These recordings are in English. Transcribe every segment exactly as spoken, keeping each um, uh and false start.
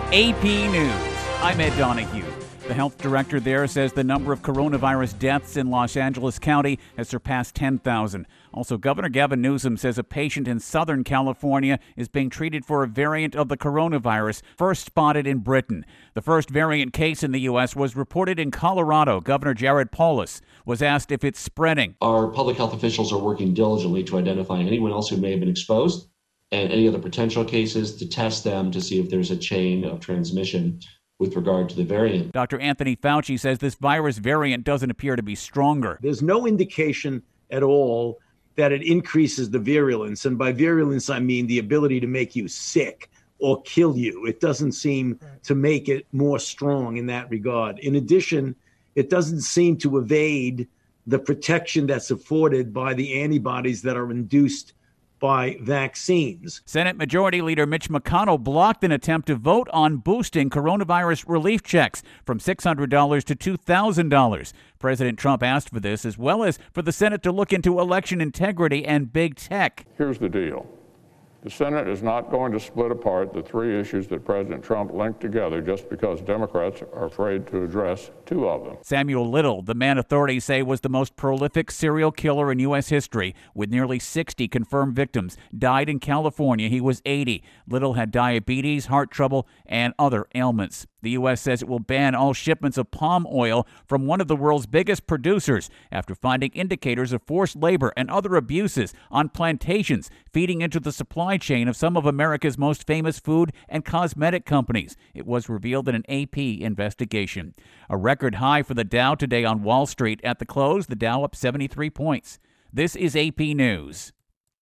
A P News. I'm Ed Donahue. The health director there says the number of coronavirus deaths in Los Angeles County has surpassed ten thousand. Also, Governor Gavin Newsom says a patient in Southern California is being treated for a variant of the coronavirus first spotted in Britain. The first variant case in the U S was reported in Colorado. Governor Jared Polis was asked if it's spreading. Our public health officials are working diligently to identify anyone else who may have been exposed and any other potential cases to test them to see if there's a chain of transmission with regard to the variant. Doctor Anthony Fauci says this virus variant doesn't appear to be stronger. There's no indication at all that it increases the virulence. And by virulence, I mean the ability to make you sick or kill you. It doesn't seem to make it more strong in that regard. In addition, it doesn't seem to evade the protection that's afforded by the antibodies that are induced by vaccines. Senate Majority Leader Mitch McConnell blocked an attempt to vote on boosting coronavirus relief checks from six hundred dollars to two thousand dollars. President Trump asked for this, as well as for the Senate to look into election integrity and big tech. Here's the deal. The Senate is not going to split apart the three issues that President Trump linked together just because Democrats are afraid to address two of them. Samuel Little, the man authorities say was the most prolific serial killer in U S history, with nearly sixty confirmed victims, died in California. He was eighty. Little had diabetes, heart trouble, and other ailments. The U S says it will ban all shipments of palm oil from one of the world's biggest producers after finding indicators of forced labor and other abuses on plantations feeding into the supply chain of some of America's most famous food and cosmetic companies. It was revealed in an A P investigation. A record high for the Dow today on Wall Street. At the close, the Dow up seventy-three points. This is A P News.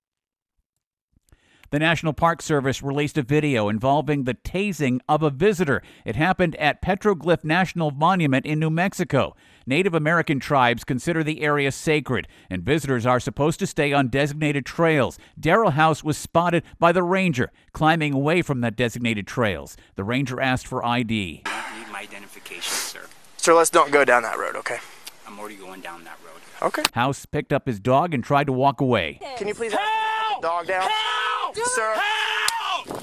The National Park Service released a video involving the tasing of a visitor. It happened at Petroglyph National Monument in New Mexico. Native American tribes consider the area sacred, and visitors are supposed to stay on designated trails. Daryl House was spotted by the ranger climbing away from the designated trails. The ranger asked for I D. I don't need my identification, sir. Sir, let's don't go down that road, okay? I'm already going down that road. Okay. House picked up his dog and tried to walk away. Can you please help put the dog down? Help! Sir. Help!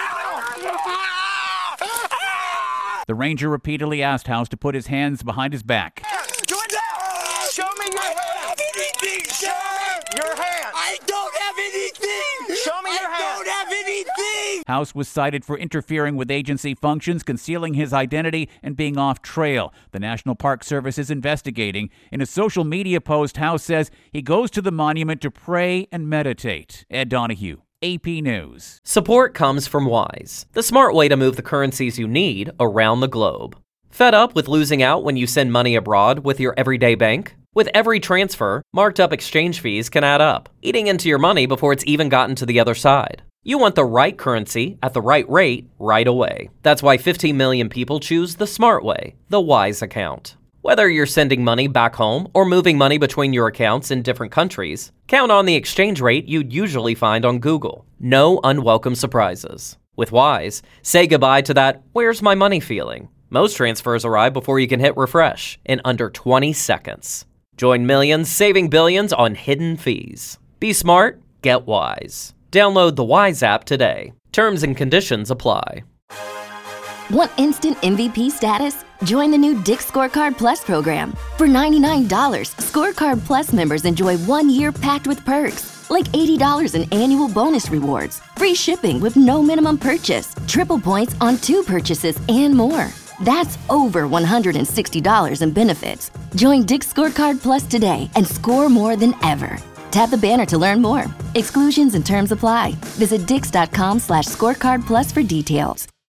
Help! The ranger repeatedly asked House to put his hands behind his back. Do it now! Show me your hand! I don't have anything, sir! Your hand! I don't have anything! Show me your I hand! I don't have anything! House was cited for interfering with agency functions, concealing his identity, and being off trail. The National Park Service is investigating. In a social media post, House says he goes to the monument to pray and meditate. Ed Donahue, A P News. Support comes from Wise, the smart way to move the currencies you need around the globe. Fed up with losing out when you send money abroad with your everyday bank? With every transfer, marked up exchange fees can add up, eating into your money before it's even gotten to the other side. You want the right currency at the right rate right away. That's why fifteen million people choose the smart way, the Wise account. Whether you're sending money back home or moving money between your accounts in different countries, count on the exchange rate you'd usually find on Google. No unwelcome surprises. With Wise, say goodbye to that "where's my money" feeling. Most transfers arrive before you can hit refresh in under twenty seconds. Join millions saving billions on hidden fees. Be smart, get Wise. Download the Wise app today. Terms and conditions apply. Want instant M V P status? Join the new Dick's Scorecard Plus program. For ninety-nine dollars, Scorecard Plus members enjoy one year packed with perks, like eighty dollars in annual bonus rewards, free shipping with no minimum purchase, triple points on two purchases, and more. That's over one hundred sixty dollars in benefits. Join Dick's Scorecard Plus today and score more than ever. Tap the banner to learn more. Exclusions and terms apply. Visit dix.com slash scorecard plus for details.